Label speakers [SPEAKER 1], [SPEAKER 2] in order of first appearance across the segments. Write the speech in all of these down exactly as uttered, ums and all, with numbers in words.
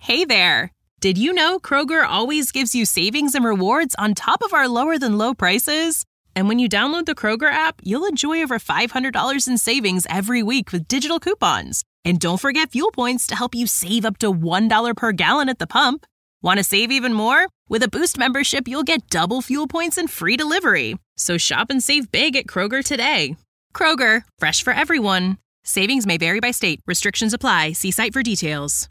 [SPEAKER 1] Hey there! Did you know Kroger always gives you savings and rewards on top of our lower-than-low prices? And when you download the Kroger app, you'll enjoy over five hundred dollars in savings every week with digital coupons. And don't forget fuel points to help you save up to one dollar per gallon at the pump. Want to save even more? With a Boost membership, you'll get double fuel points and free delivery. So shop and save big at Kroger today. Kroger, fresh for everyone. Savings may vary by state. Restrictions apply. See site for details.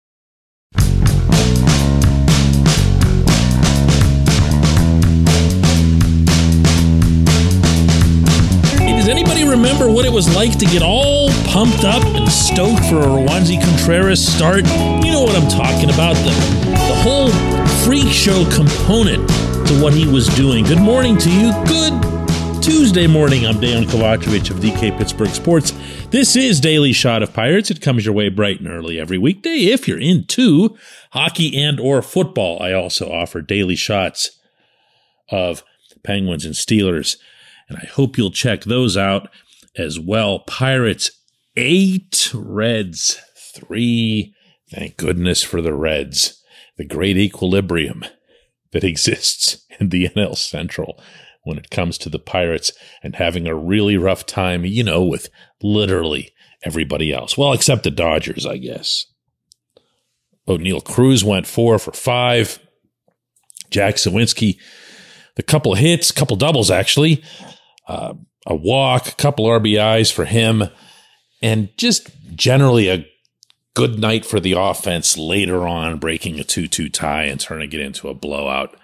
[SPEAKER 2] Does anybody remember what it was like to get all pumped up and stoked for a Roansy Contreras start? You know what I'm talking about, the, the whole freak show component to what he was doing. Good morning to you. Good Tuesday morning. I'm Dejan Kovacevic of D K Pittsburgh Sports. This is Daily Shot of Pirates. It comes your way bright and early every weekday if you're into hockey and or football. I also offer daily shots of Penguins and Steelers, and I hope you'll check those out as well. Pirates eight, Reds three. Thank goodness for the Reds. The great equilibrium that exists in the N L Central when it comes to the Pirates and having a really rough time, you know, with literally everybody else. Well, except the Dodgers, I guess. O'Neal Cruz went four for five. Jack Sawinski, the couple hits, couple doubles actually. Uh, a walk, a couple R B Is for him, and just generally a good night for the offense later on, breaking a two two tie and turning it into a blowout.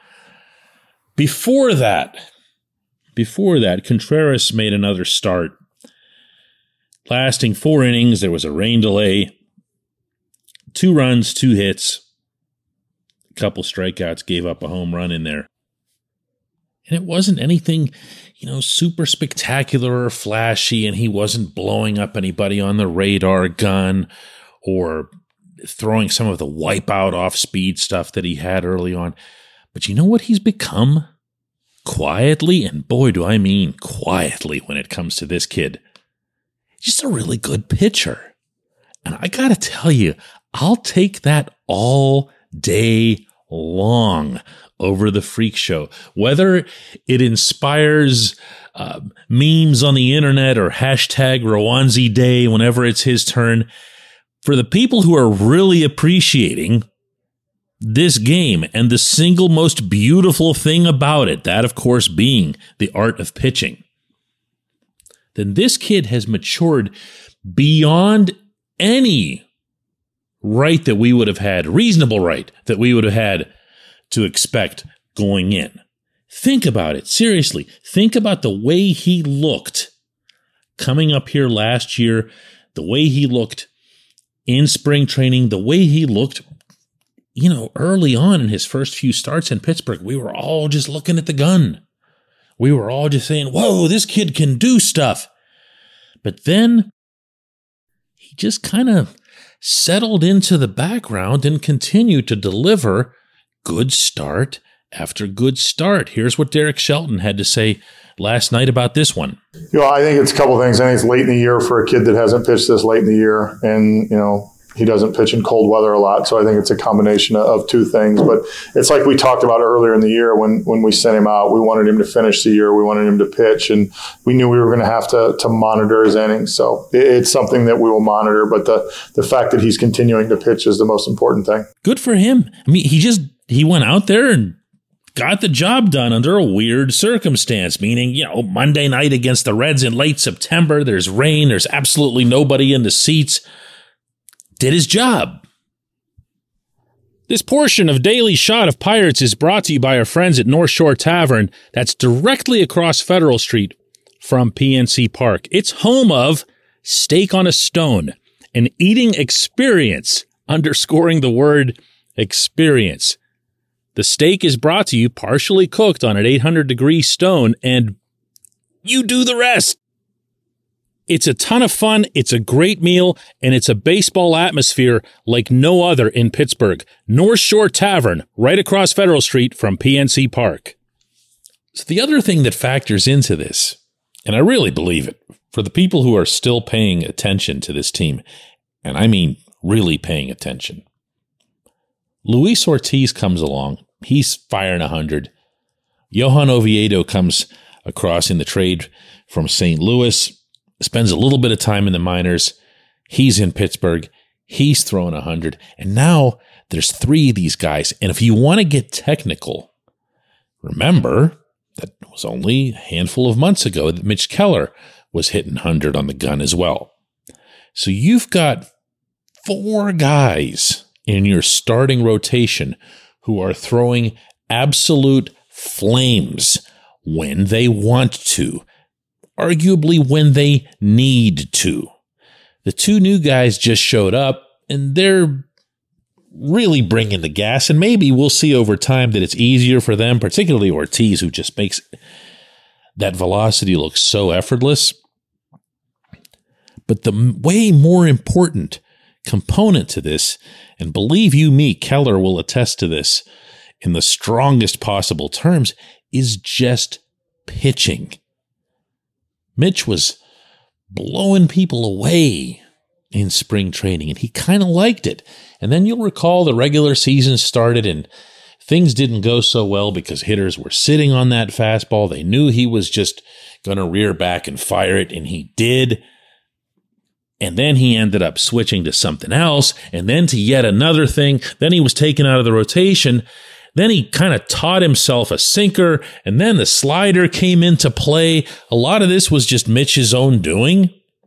[SPEAKER 2] Before that, before that, Contreras made another start. Lasting four innings, there was a rain delay, two runs, two hits, a couple strikeouts, gave up a home run in there. And it wasn't anything, you know, super spectacular or flashy, and he wasn't blowing up anybody on the radar gun or throwing some of the wipeout off-speed stuff that he had early on. But you know what he's become? Quietly, and boy, do I mean quietly when it comes to this kid. Just a really good pitcher. And I gotta tell you, I'll take that all day long over the freak show. Whether it inspires uh, memes on the internet or hashtag Roansy Day whenever it's his turn, for the people who are really appreciating this game and the single most beautiful thing about it, that of course being the art of pitching, then this kid has matured beyond any right that we would have had, reasonable right that we would have had to expect going in. Think about it. Seriously, think about the way he looked coming up here last year, the way he looked in spring training, the way he looked, you know, early on in his first few starts in Pittsburgh. We were all just looking at the gun. We were all just saying, whoa, this kid can do stuff. But then he just kind of settled into the background and continued to deliver good start after good start. Here's what Derek Shelton had to say last night about this one.
[SPEAKER 3] You know, I think it's a couple of things. I think it's late in the year for a kid that hasn't pitched this late in the year. And, you know, he doesn't pitch in cold weather a lot. So I think it's a combination of two things. But it's like we talked about earlier in the year when, when we sent him out. We wanted him to finish the year. We wanted him to pitch. And we knew we were going to have to to monitor his innings. So it's something that we will monitor. But the, the fact that he's continuing to pitch is the most important thing.
[SPEAKER 2] Good for him. I mean, he just he went out there and got the job done under a weird circumstance, meaning, you know, Monday night against the Reds in late September, there's rain, there's absolutely nobody in the seats. Did his job. This portion of Daily Shot of Pirates is brought to you by our friends at North Shore Tavern. That's directly across Federal Street from P N C Park. It's home of Steak on a Stone, an eating experience, underscoring the word experience. The steak is brought to you partially cooked on an eight hundred degree stone, and you do the rest. It's a ton of fun, it's a great meal, and it's a baseball atmosphere like no other in Pittsburgh. North Shore Tavern, right across Federal Street from P N C Park. So the other thing that factors into this, and I really believe it, for the people who are still paying attention to this team, and I mean really paying attention, Luis Ortiz comes along. He's firing one hundred. Johan Oviedo comes across in the trade from Saint Louis, spends a little bit of time in the minors. He's in Pittsburgh. He's throwing one hundred. And now there's three of these guys. And if you want to get technical, remember that it was only a handful of months ago that Mitch Keller was hitting one hundred on the gun as well. So you've got four guys in your starting rotation who are throwing absolute flames when they want to, arguably when they need to. The two new guys just showed up, and they're really bringing the gas, and maybe we'll see over time that it's easier for them, particularly Ortiz, who just makes that velocity look so effortless. But the way more important component to this, and believe you me, Keller will attest to this in the strongest possible terms, is just pitching. Mitch was blowing people away in spring training, and he kind of liked it. And then you'll recall the regular season started and things didn't go so well because hitters were sitting on that fastball. They knew he was just going to rear back and fire it, and he did. And then he ended up switching to something else, and then to yet another thing. Then he was taken out of the rotation. Then he kind of taught himself a sinker, and then the slider came into play. A lot of this was just Mitch's own doing.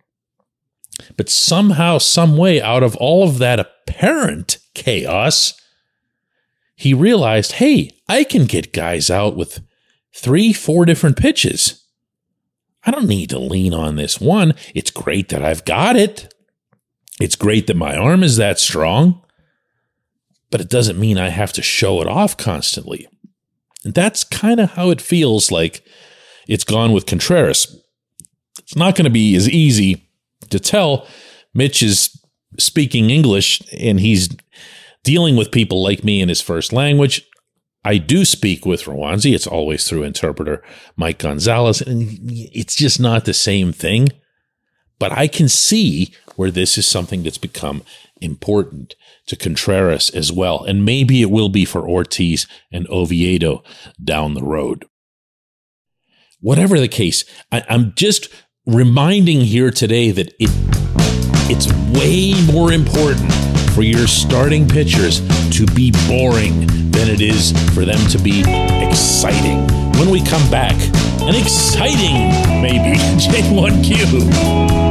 [SPEAKER 2] But somehow, some way, out of all of that apparent chaos, he realized, hey, I can get guys out with three, four different pitches. I don't need to lean on this one. It's great that I've got it. It's great that my arm is that strong. But it doesn't mean I have to show it off constantly. And that's kind of how it feels like it's gone with Contreras. It's not going to be as easy to tell. Mitch is speaking English, and he's dealing with people like me in his first language. I do speak with Rowanzi. It's always through interpreter Mike Gonzalez, and it's just not the same thing. But I can see where this is something that's become important to Contreras as well. And maybe it will be for Ortiz and Oviedo down the road. Whatever the case, I, I'm just reminding here today that it it's way more important for your starting pitchers to be boring than it is for them to be exciting. When we come back, an exciting, maybe, J one Q.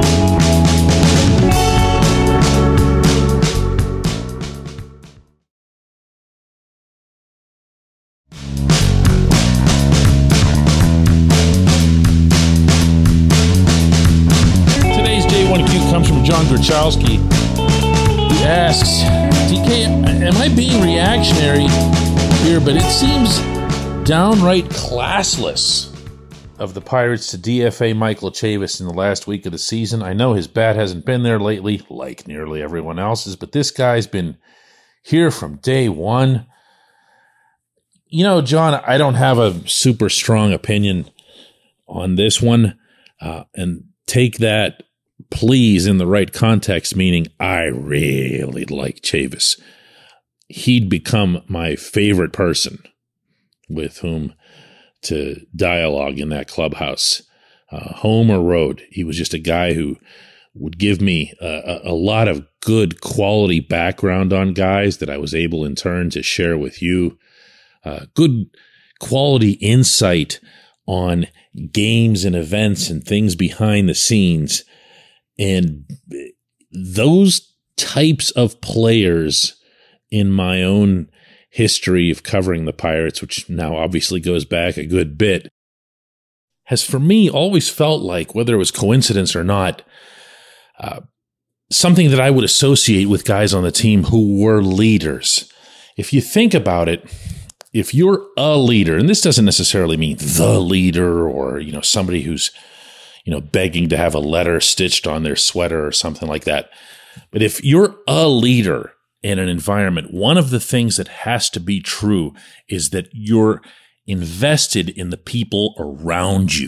[SPEAKER 2] Comes from John Gruchowski. He asks, D K, am I being reactionary here? But it seems downright classless of the Pirates to D F A Michael Chavis in the last week of the season. I know his bat hasn't been there lately, like nearly everyone else's, but this guy's been here from day one. You know, John, I don't have a super strong opinion on this one, uh, and take that please in the right context, meaning I really like Chavis. He'd become my favorite person with whom to dialogue in that clubhouse, uh, home or road. He was just a guy who would give me a, a lot of good quality background on guys that I was able in turn to share with you. Uh, good quality insight on games and events and things behind the scenes. And those types of players in my own history of covering the Pirates, which now obviously goes back a good bit, has for me always felt like, whether it was coincidence or not, uh, something that I would associate with guys on the team who were leaders. If you think about it, if you're a leader, and this doesn't necessarily mean the leader or, you know, somebody who's you know, begging to have a letter stitched on their sweater or something like that. But if you're a leader in an environment, one of the things that has to be true is that you're invested in the people around you.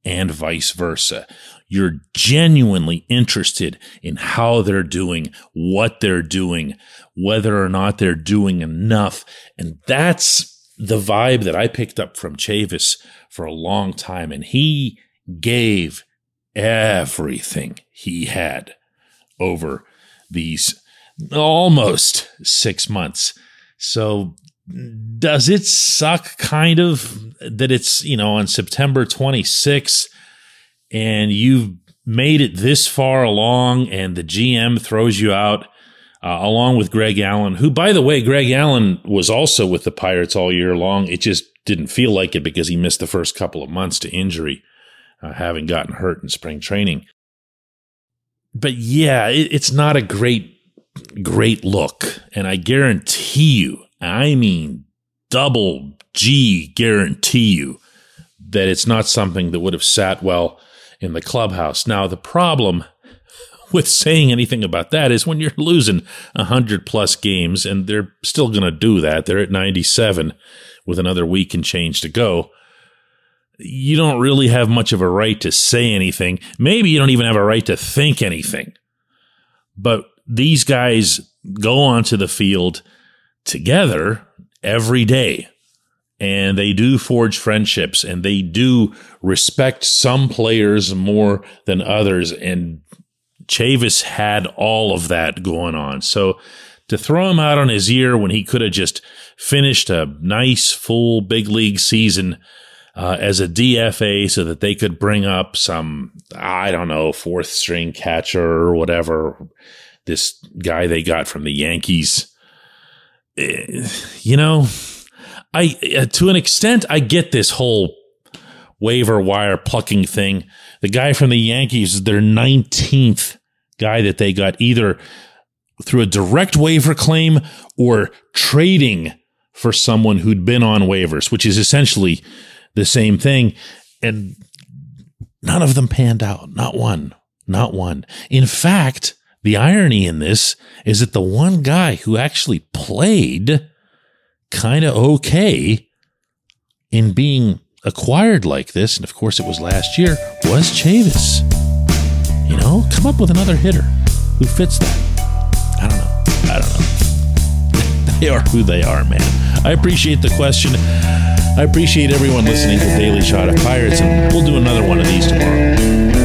[SPEAKER 2] and vice versa. You're genuinely interested in how they're doing, what they're doing, whether or not they're doing enough. And that's the vibe that I picked up from Chavis for a long time. And he gave everything he had over these almost six months. So does it suck kind of that it's, you know, on September twenty-sixth and you've made it this far along and the G M throws you out uh, along with Greg Allen, who, by the way, Greg Allen was also with the Pirates all year long. It just didn't feel like it because he missed the first couple of months to injury, uh, having gotten hurt in spring training. But yeah, it, it's not a great, great look. And I guarantee you, I mean, double G guarantee you that it's not something that would have sat well in the clubhouse. Now, the problem with saying anything about that is when you're losing one hundred plus games, and they're still going to do that, they're at ninety-seven with another week and change to go, you don't really have much of a right to say anything. Maybe you don't even have a right to think anything. But these guys go onto the field together every day, and they do forge friendships, and they do respect some players more than others. And Chavis had all of that going on. So to throw him out on his year when he could have just finished a nice full big league season uh, as a D F A so that they could bring up some, I don't know, fourth string catcher or whatever, this guy they got from the Yankees. You know, I uh, to an extent, I get this whole waiver wire plucking thing. The guy from the Yankees is their nineteenth guy that they got either through a direct waiver claim or trading for someone who'd been on waivers, which is essentially the same thing. And none of them panned out. Not one. Not one. In fact, the irony in this is that the one guy who actually played kind of okay in being acquired like this, and of course it was last year, was Chavis. You know, come up with another hitter who fits that. I don't know. I don't know. They are who they are, man. I appreciate the question. I appreciate everyone listening to Daily Shot of Pirates, and we'll do another one of these tomorrow.